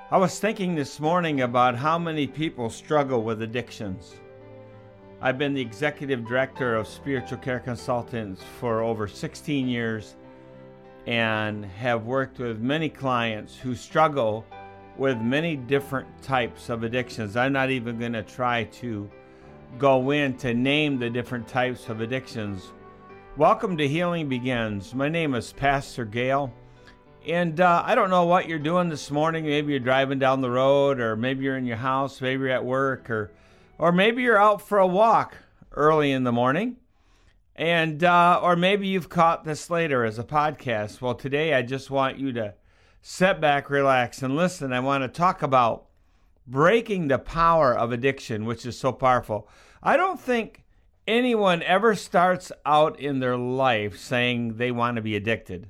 I was thinking this morning about how many people struggle with addictions. I've been the executive director of Spiritual Care Consultants for over 16 years and have worked with many clients who struggle with many different types of addictions. I'm not even going to try to go in to name the different types of addictions. Welcome to Healing Begins. My name is Pastor Gail, and I don't know what you're doing this morning. Maybe you're driving down the road, or maybe you're in your house, maybe you're at work, or maybe you're out for a walk early in the morning, and or maybe you've caught this later as a podcast. Well, today I just want you to sit back, relax, and listen. I want to talk about breaking the power of addiction, which is so powerful. I don't think anyone ever starts out in their life saying they want to be addicted.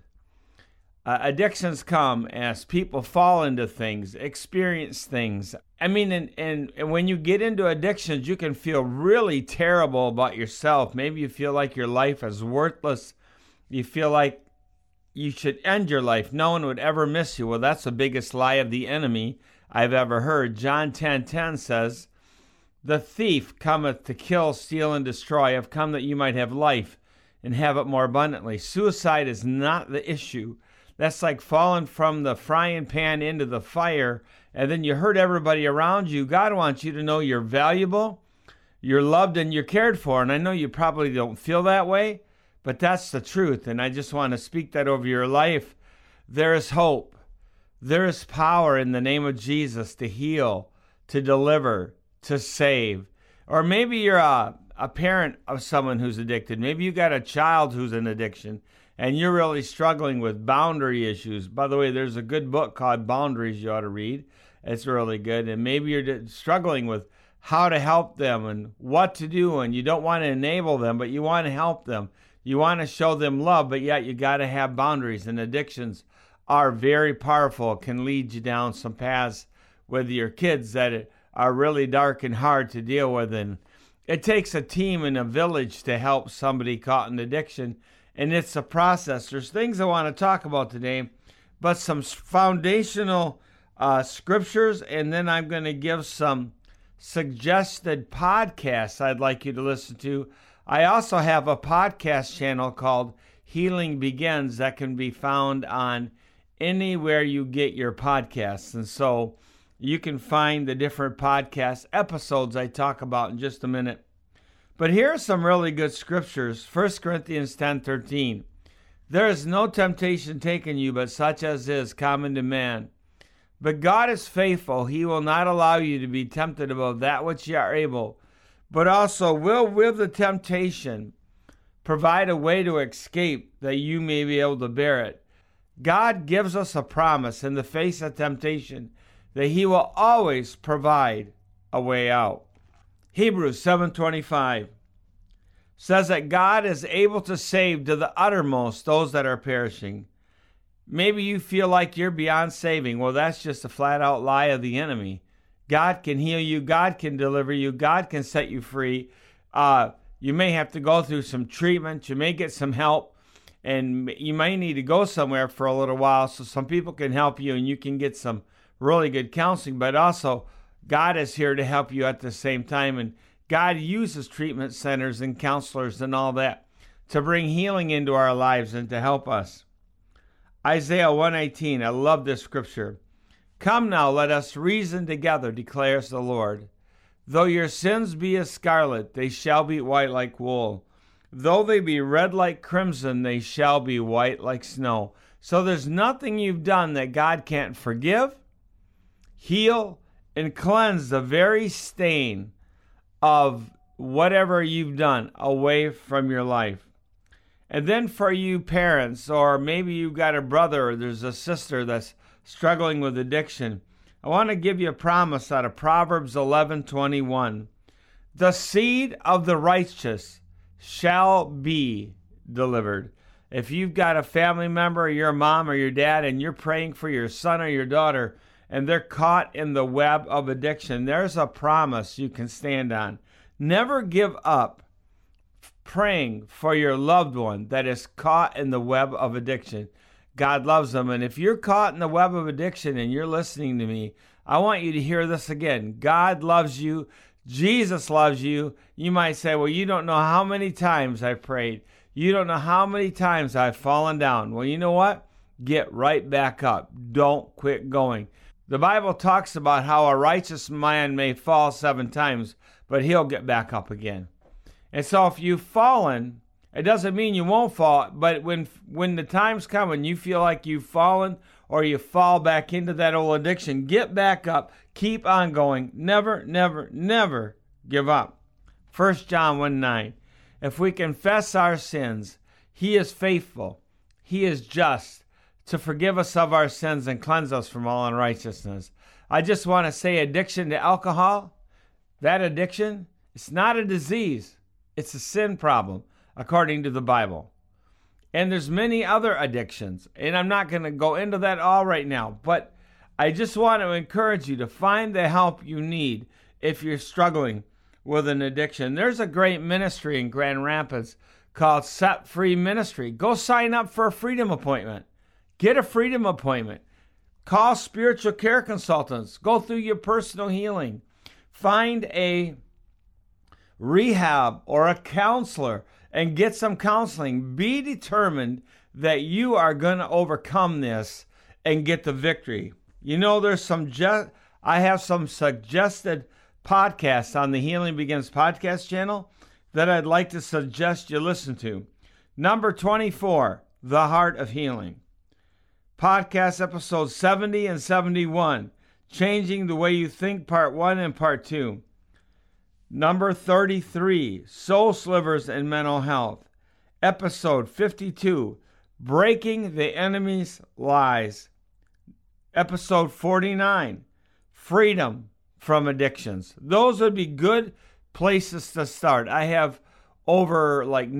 Addictions come as people fall into things, experience things. I mean, and when you get into addictions, you can feel really terrible about yourself. Maybe you feel like your life is worthless. You feel like you should end your life. No one would ever miss you. Well, that's the biggest lie of the enemy I've ever heard. John 10:10 says, "The thief cometh to kill, steal, and destroy. I've come that you might have life and have it more abundantly." Suicide is not the issue. That's like falling from the frying pan into the fire, and then you hurt everybody around you. God wants you to know you're valuable, you're loved, and you're cared for. And I know you probably don't feel that way, but that's the truth. And I just want to speak that over your life. There is hope. There is power in the name of Jesus to heal, to deliver, to save. Or maybe you're a parent of someone who's addicted. Maybe you got a child who's in addiction, and you're really struggling with boundary issues. By the way, there's a good book called Boundaries you ought to read. It's really good. And maybe you're struggling with how to help them and what to do, and you don't want to enable them, but you want to help them. You want to show them love, but yet you got to have boundaries. And addictions are very powerful, can lead you down some paths with your kids that are really dark and hard to deal with. And it takes a team and a village to help somebody caught in addiction, and it's a process. There's things I want to talk about today, but some foundational scriptures, and then I'm going to give some suggested podcasts I'd like you to listen to. I also have a podcast channel called Healing Begins that can be found on anywhere you get your podcasts. And so you can find the different podcast episodes I talk about in just a minute. But here are some really good scriptures. 1 Corinthians 10:13. "There is no temptation taken you, but such as is common to man. But God is faithful. He will not allow you to be tempted above that which you are able, but also will with the temptation provide a way to escape, that you may be able to bear it." God gives us a promise in the face of temptation that He will always provide a way out. Hebrews 7:25 says that God is able to save to the uttermost those that are perishing. Maybe you feel like you're beyond saving. Well, that's just a flat-out lie of the enemy. God can heal you. God can deliver you. God can set you free. You may have to go through some treatment. You may get some help. And you may need to go somewhere for a little while so some people can help you and you can get some really good counseling. But also, God is here to help you at the same time. And God uses treatment centers and counselors and all that to bring healing into our lives and to help us. Isaiah 1:18, I love this scripture. "Come now, let us reason together, declares the Lord. Though your sins be as scarlet, they shall be white like wool. Though they be red like crimson, they shall be white like snow." So there's nothing you've done that God can't forgive, heal, and cleanse the very stain of whatever you've done away from your life. And then for you parents, or maybe you've got a brother or there's a sister that's struggling with addiction, I want to give you a promise out of Proverbs 11:21. "The seed of the righteous shall be delivered." If you've got a family member, or your mom or your dad, and you're praying for your son or your daughter, and they're caught in the web of addiction, there's a promise you can stand on. Never give up praying for your loved one that is caught in the web of addiction. God loves them. And if you're caught in the web of addiction and you're listening to me, I want you to hear this again. God loves you. Jesus loves you. You might say, well, you don't know how many times I've prayed. You don't know how many times I've fallen down. Well, you know what? Get right back up. Don't quit going. The Bible talks about how a righteous man may fall 7 times, but he'll get back up again. And so if you've fallen, it doesn't mean you won't fall, but when the times come and you feel like you've fallen or you fall back into that old addiction, get back up, keep on going, never, never, never give up. 1 John 1:9, if we confess our sins, he is faithful, he is just to forgive us of our sins and cleanse us from all unrighteousness. I just want to say addiction to alcohol, that addiction, it's not a disease, it's a sin problem, according to the Bible. And there's many other addictions, and I'm not going to go into that all right now, but I just want to encourage you to find the help you need if you're struggling with an addiction. There's a great ministry in Grand Rapids called Set Free Ministry. Go sign up for a freedom appointment. Get a freedom appointment. Call spiritual care consultants. Go through your personal healing. Find a rehab or a counselor and get some counseling. Be determined that you are going to overcome this and get the victory. You know, I have some suggested podcasts on the Healing Begins podcast channel that I'd like to suggest you listen to. Number 24, The Heart of Healing. Podcast episodes 70 and 71, Changing the Way You Think, Part 1 and Part 2. Number 33, Soul Slivers and Mental Health. Episode 52, Breaking the Enemy's Lies. Episode 49, Freedom from Addictions. Those would be good places to start. I have over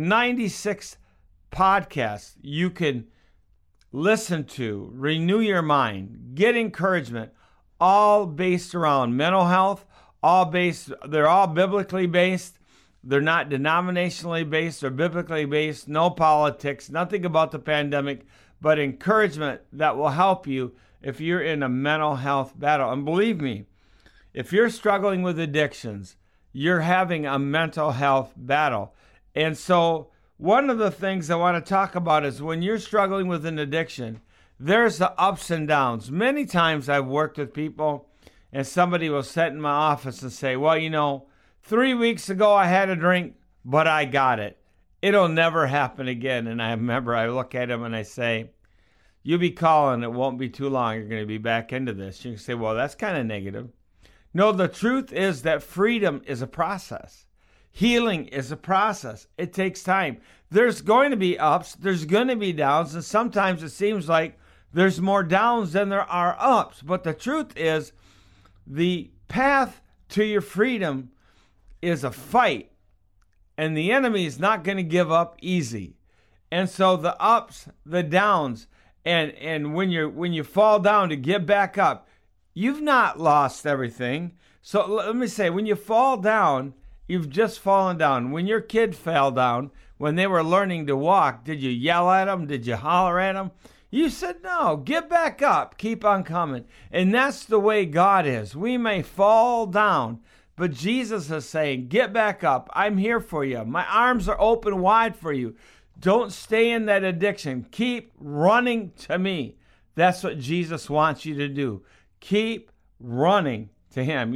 96 podcasts you can listen to, renew your mind, get encouragement, all based around mental health, they're all biblically based. They're not denominationally based or biblically based, no politics, nothing about the pandemic, but encouragement that will help you if you're in a mental health battle. And believe me, if you're struggling with addictions, you're having a mental health battle. And so one of the things I want to talk about is when you're struggling with an addiction, there's the ups and downs. Many times I've worked with people and somebody will sit in my office and say, well, 3 weeks ago I had a drink, but I got it. It'll never happen again. And I remember I look at him and I say, you'll be calling, it won't be too long, you're going to be back into this. You can say, well, that's kind of negative. No, the truth is that freedom is a process. Healing is a process. It takes time. There's going to be ups, there's going to be downs, and sometimes it seems like there's more downs than there are ups. But the truth is, the path to your freedom is a fight, and the enemy is not going to give up easy. And so the ups, the downs, and when you fall down to get back up, you've not lost everything. So let me say, when you fall down, you've just fallen down. When your kid fell down, when they were learning to walk, did you yell at them? Did you holler at them? You said, no, get back up, keep on coming. And that's the way God is. We may fall down, but Jesus is saying, get back up. I'm here for you. My arms are open wide for you. Don't stay in that addiction. Keep running to me. That's what Jesus wants you to do. Keep running to him.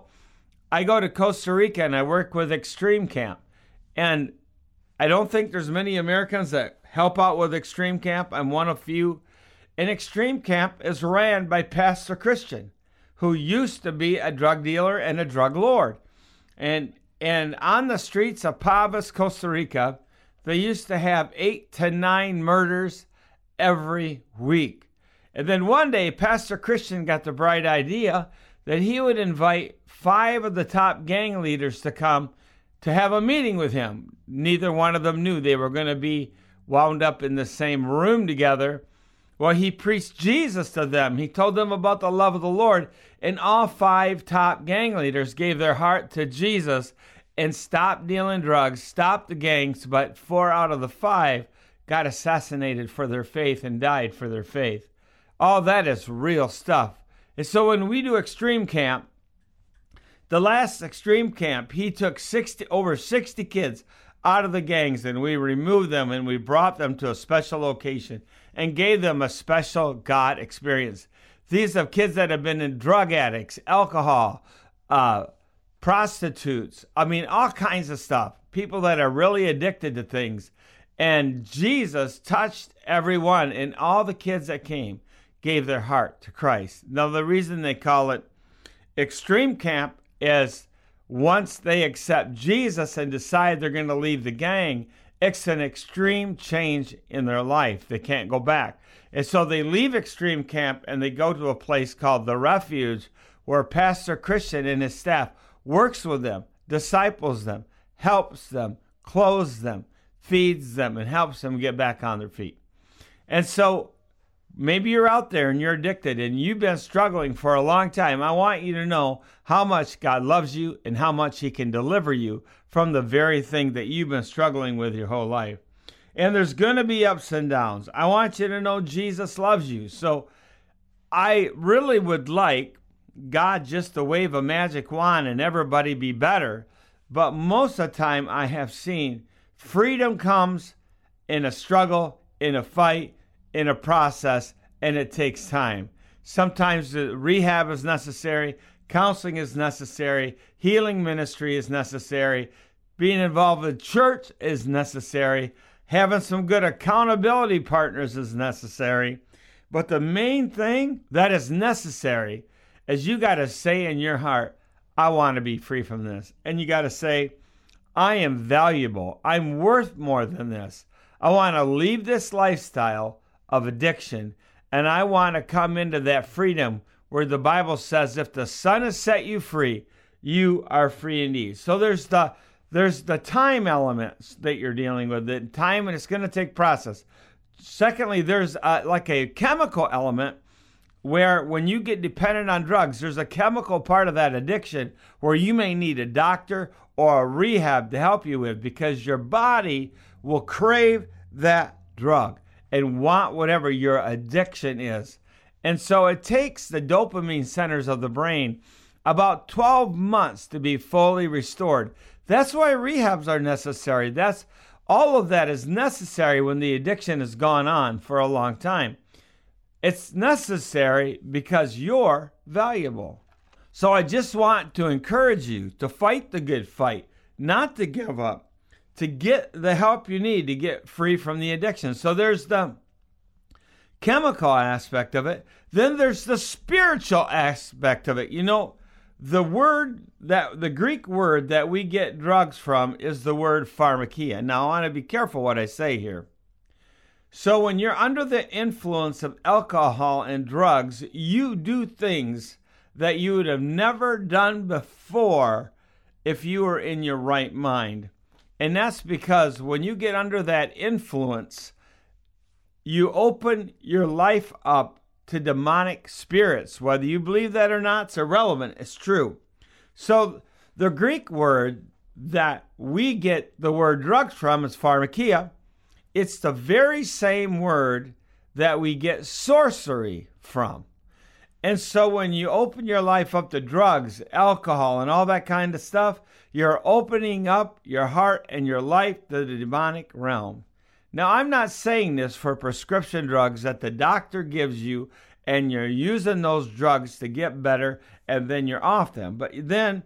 I go to Costa Rica and I work with Extreme Camp. And I don't think there's many Americans that help out with Extreme Camp. I'm one of few. And Extreme Camp is ran by Pastor Christian, who used to be a drug dealer and a drug lord. And on the streets of Pavas, Costa Rica, they used to have 8 to 9 murders every week. And then one day, Pastor Christian got the bright idea that he would invite 5 of the top gang leaders to come to have a meeting with him. Neither one of them knew they were going to be wound up in the same room together. Well, he preached Jesus to them. He told them about the love of the Lord. And all 5 top gang leaders gave their heart to Jesus and stopped dealing drugs, stopped the gangs. But 4 out of the 5 got assassinated for their faith and died for their faith. All that is real stuff. And so when we do extreme camp, the last extreme camp, he took over 60 kids out of the gangs, and we removed them and we brought them to a special location and gave them a special God experience. These are kids that have been in drug addicts, alcohol, prostitutes, all kinds of stuff. People that are really addicted to things. And Jesus touched everyone, and all the kids that came gave their heart to Christ. Now, the reason they call it extreme camp is once they accept Jesus and decide they're going to leave the gang, it's an extreme change in their life. They can't go back. And so they leave extreme camp and they go to a place called the Refuge, where Pastor Christian and his staff works with them, disciples them, helps them, clothes them, feeds them, and helps them get back on their feet. And so maybe you're out there and you're addicted and you've been struggling for a long time. I want you to know how much God loves you and how much he can deliver you from the very thing that you've been struggling with your whole life. And there's going to be ups and downs. I want you to know Jesus loves you. So I really would like God just to wave a magic wand and everybody be better. But most of the time I have seen freedom comes in a struggle, in a fight, in a process, and it takes time. Sometimes the rehab is necessary, counseling is necessary, healing ministry is necessary, being involved with church is necessary, having some good accountability partners is necessary. But the main thing that is necessary is you got to say in your heart, I want to be free from this. And you got to say, I am valuable. I'm worth more than this. I want to leave this lifestyle of addiction, and I want to come into that freedom where the Bible says if the Son has set you free, you are free indeed. So there's the time elements that you're dealing with, the time, and it's going to take process. Secondly, there's like a chemical element where when you get dependent on drugs, there's a chemical part of that addiction where you may need a doctor or a rehab to help you with, because your body will crave that drug and want whatever your addiction is. And so it takes the dopamine centers of the brain about 12 months to be fully restored. That's why rehabs are necessary. All of that is necessary when the addiction has gone on for a long time. It's necessary because you're valuable. So I just want to encourage you to fight the good fight, not to give up, to get the help you need to get free from the addiction. So there's the chemical aspect of it. Then there's the spiritual aspect of it. You know, the Greek word that we get drugs from is the word pharmakia. Now, I want to be careful what I say here. So when you're under the influence of alcohol and drugs, you do things that you would have never done before if you were in your right mind. And that's because when you get under that influence, you open your life up to demonic spirits. Whether you believe that or not, it's irrelevant. It's true. So the Greek word that we get the word drugs from is pharmakia. It's the very same word that we get sorcery from. And so when you open your life up to drugs, alcohol, and all that kind of stuff, you're opening up your heart and your life to the demonic realm. Now, I'm not saying this for prescription drugs that the doctor gives you and you're using those drugs to get better and then you're off them. But then,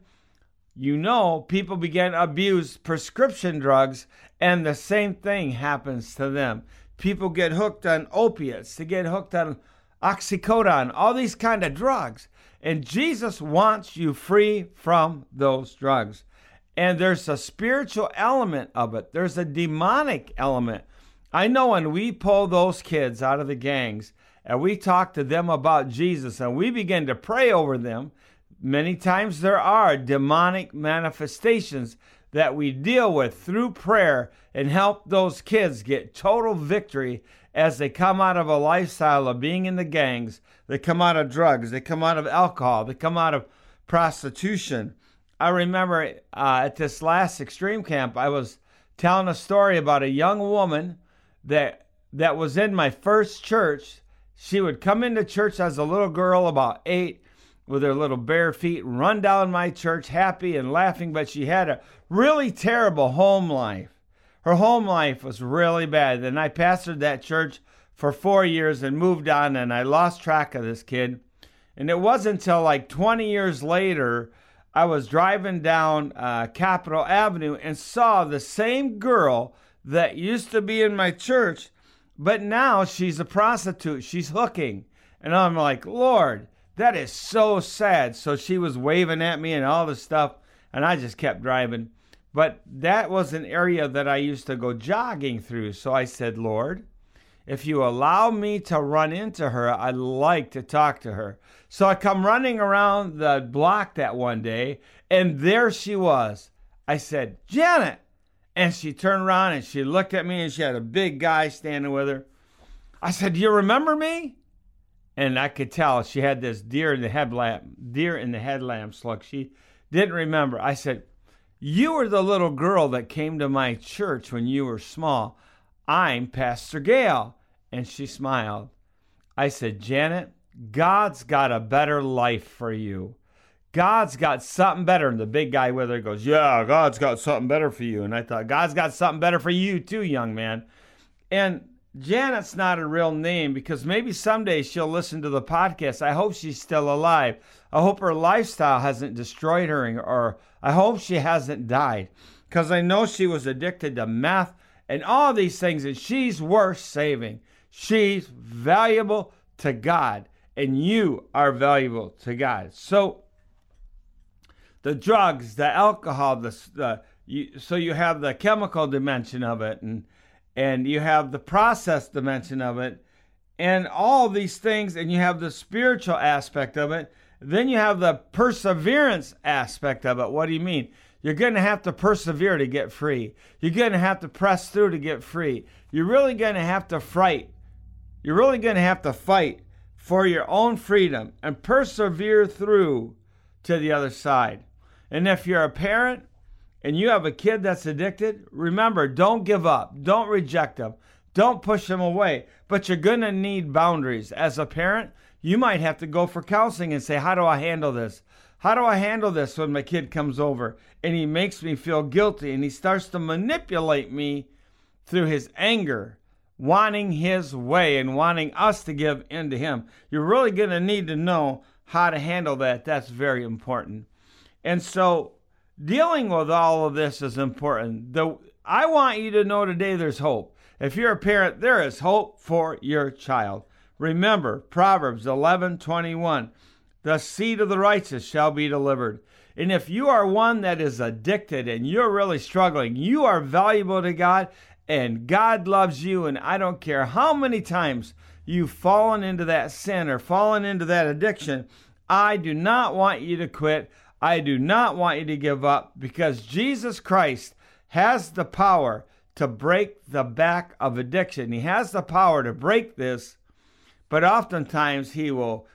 people begin to abuse prescription drugs and the same thing happens to them. People get hooked on opiates, they get hooked on oxycodone, all these kind of drugs. And Jesus wants you free from those drugs. And there's a spiritual element of it. There's a demonic element. I know when we pull those kids out of the gangs and we talk to them about Jesus and we begin to pray over them, many times there are demonic manifestations that we deal with through prayer and help those kids get total victory as they come out of a lifestyle of being in the gangs. They come out of drugs, they come out of alcohol, they come out of prostitution. I remember at this last extreme camp, I was telling a story about a young woman that was in my first church. She would come into church as a little girl, about 8, with her little bare feet, run down my church happy and laughing, but she had a really terrible home life. Her home life was really bad. And I pastored that church for 4 years and moved on, and I lost track of this kid. And it wasn't until like 20 years later, I was driving down Capitol Avenue and saw the same girl that used to be in my church, but now she's a prostitute. She's hooking. And I'm like, Lord, that is so sad. So she was waving at me and all this stuff, and I just kept driving. But that was an area that I used to go jogging through. So I said, Lord, if you allow me to run into her, I'd like to talk to her. So I come running around the block that one day, and there she was. I said, Janet. And she turned around and she looked at me, and she had a big guy standing with her. I said, do you remember me? And I could tell she had this deer in the headlamps look. She didn't remember. I said, you were the little girl that came to my church when you were small. I'm Pastor Gail. And she smiled. I said, Janet, God's got a better life for you. God's got something better. And the big guy with her goes, yeah, God's got something better for you. And I thought, God's got something better for you too, young man. And Janet's not a real name because maybe someday she'll listen to the podcast. I hope she's still alive. I hope her lifestyle hasn't destroyed her, or I hope she hasn't died, because I know she was addicted to meth and all these things, and she's worth saving. She's valuable to God, and you are valuable to God. So the drugs, the alcohol, so you have the chemical dimension of it, and you have the process dimension of it, and all these things, and you have the spiritual aspect of it. Then you have the perseverance aspect of it. What do you mean? You're going to have to persevere to get free. You're going to have to press through to get free. You're really going to have to fight. You're really going to have to fight for your own freedom and persevere through to the other side. And if you're a parent and you have a kid that's addicted, remember, don't give up. Don't reject them. Don't push them away. But you're going to need boundaries. As a parent, you might have to go for counseling and say, how do I handle this? How do I handle this when my kid comes over and he makes me feel guilty and he starts to manipulate me through his anger, wanting his way and wanting us to give in to him? You're really going to need to know how to handle that. That's very important. And so dealing with all of this is important. I want you to know today there's hope. If you're a parent, there is hope for your child. Remember, Proverbs 11:21, the seed of the righteous shall be delivered. And if you are one that is addicted and you're really struggling, you are valuable to God, and God loves you. And I don't care how many times you've fallen into that sin or fallen into that addiction, I do not want you to quit. I do not want you to give up, because Jesus Christ has the power to break the back of addiction. He has the power to break this, but oftentimes he will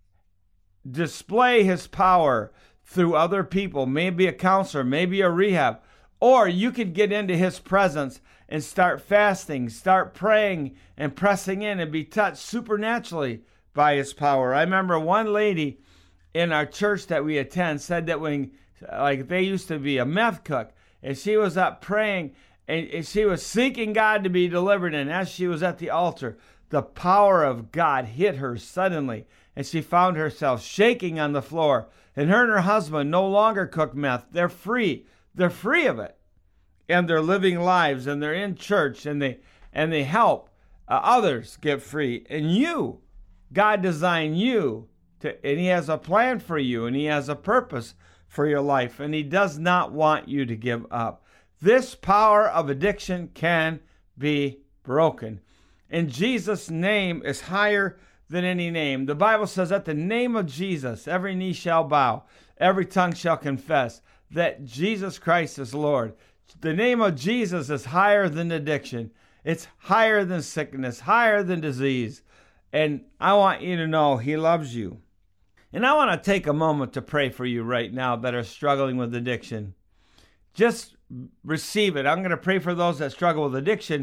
display his power through other people, maybe a counselor, maybe a rehab, or you could get into his presence and start fasting, start praying and pressing in and be touched supernaturally by his power. I remember one lady in our church that we attend said that when, like, they used to be a meth cook, and she was up praying and she was seeking God to be delivered, and as she was at the altar, the power of God hit her suddenly, and she found herself shaking on the floor. And her husband no longer cook meth. They're free. They're free of it, and they're living lives, and they're in church, and they help others get free. And you, God designed you and he has a plan for you, and he has a purpose for your life, and he does not want you to give up. This power of addiction can be broken. And Jesus' name is higher than any name. The Bible says, at the name of Jesus, every knee shall bow, every tongue shall confess that Jesus Christ is Lord. The name of Jesus is higher than addiction. It's higher than sickness, higher than disease. And I want you to know he loves you. And I want to take a moment to pray for you right now that are struggling with addiction. Just receive it. I'm going to pray for those that struggle with addiction.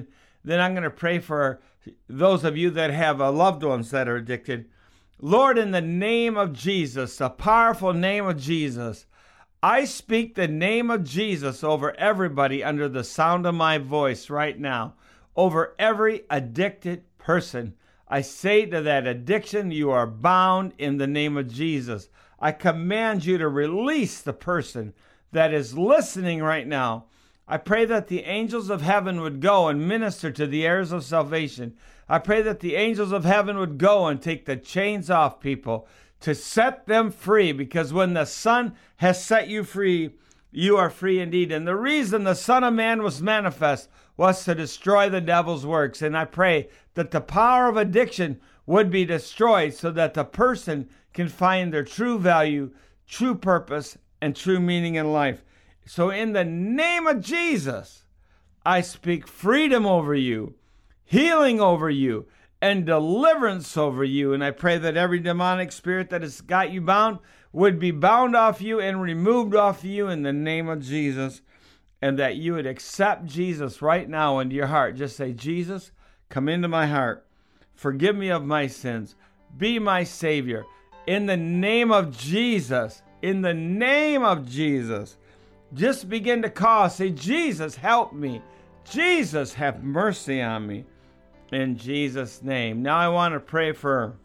Then I'm going to pray for those of you that have loved ones that are addicted. Lord, in the name of Jesus, the powerful name of Jesus, I speak the name of Jesus over everybody under the sound of my voice right now, over every addicted person. I say to that addiction, you are bound in the name of Jesus. I command you to release the person that is listening right now. I pray that the angels of heaven would go and minister to the heirs of salvation. I pray that the angels of heaven would go and take the chains off people to set them free, because when the Son has set you free, you are free indeed. And the reason the Son of Man was manifest was to destroy the devil's works. And I pray that the power of addiction would be destroyed so that the person can find their true value, true purpose, and true meaning in life. So in the name of Jesus, I speak freedom over you, healing over you, and deliverance over you. And I pray that every demonic spirit that has got you bound would be bound off you and removed off you in the name of Jesus. And that you would accept Jesus right now into your heart. Just say, Jesus, come into my heart. Forgive me of my sins. Be my Savior. In the name of Jesus. In the name of Jesus. Just begin to call. Say, Jesus, help me. Jesus, have mercy on me. In Jesus' name. Now I want to pray for,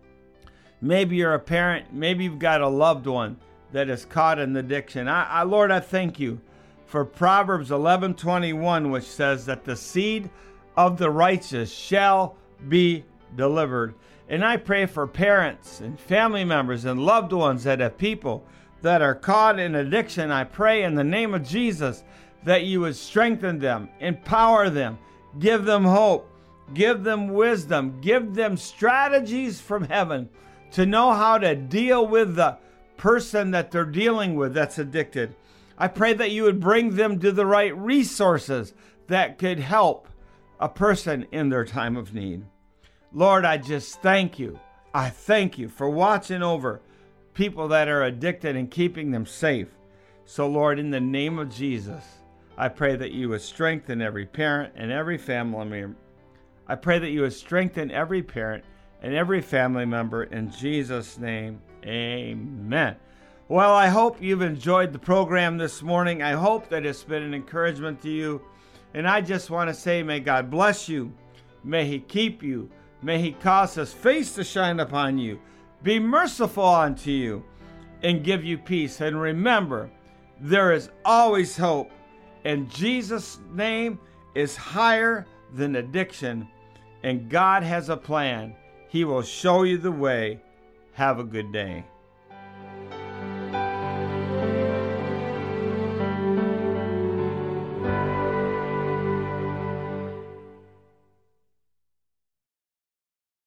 maybe you're a parent, maybe you've got a loved one that is caught in addiction. Lord, I thank you for Proverbs 11:21, which says that the seed of the righteous shall be delivered. And I pray for parents and family members and loved ones that have people that are caught in addiction. I pray in the name of Jesus that you would strengthen them, empower them, give them hope, give them wisdom, give them strategies from heaven to know how to deal with the person that they're dealing with that's addicted. I pray that you would bring them to the right resources that could help a person in their time of need. Lord, I just thank you. I thank you for watching over people that are addicted and keeping them safe. So, Lord, in the name of Jesus, I pray that you would strengthen every parent and every family member. I pray that you would strengthen every parent and every family member. In Jesus' name, amen. Well, I hope you've enjoyed the program this morning. I hope that it's been an encouragement to you. And I just want to say, may God bless you. May he keep you. May he cause his face to shine upon you. Be merciful unto you and give you peace. And remember, there is always hope. And Jesus' name is higher than addiction. And God has a plan. He will show you the way. Have a good day.